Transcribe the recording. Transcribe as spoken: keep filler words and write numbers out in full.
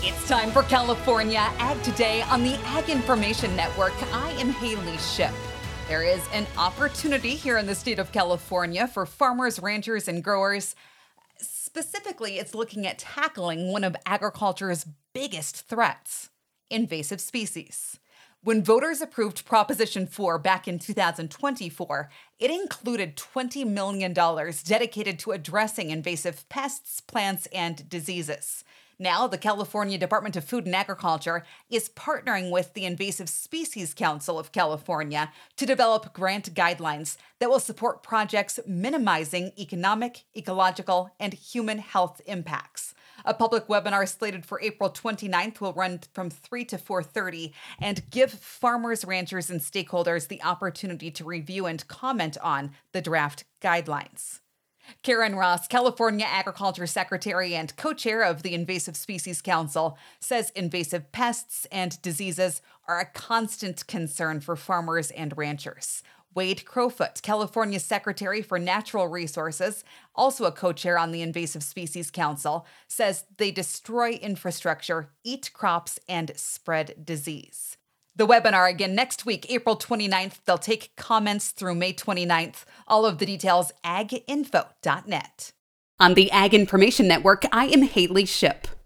It's time for California Ag Today on the Ag Information Network. I am Haley Ship. There is an opportunity here in the state of California for farmers, ranchers, and growers. Specifically, it's looking at tackling one of agriculture's biggest threats, invasive species. When voters approved Proposition four back in two thousand twenty-four, it included twenty million dollars dedicated to addressing invasive pests, plants, and diseases. Now, the California Department of Food and Agriculture is partnering with the Invasive Species Council of California to develop grant guidelines that will support projects minimizing economic, ecological, and human health impacts. A public webinar slated for April twenty-ninth will run from three to four thirty and give farmers, ranchers, and stakeholders the opportunity to review and comment on the draft guidelines. Karen Ross, California Agriculture Secretary and co-chair of the Invasive Species Council, says invasive pests and diseases are a constant concern for farmers and ranchers. Wade Crowfoot, California Secretary for Natural Resources, also a co-chair on the Invasive Species Council, says they destroy infrastructure, eat crops, and spread disease. The webinar again next week, April twenty-ninth. They'll take comments through May twenty-ninth. All of the details, ag info dot net. On the Ag Information Network, I am Haley Ship.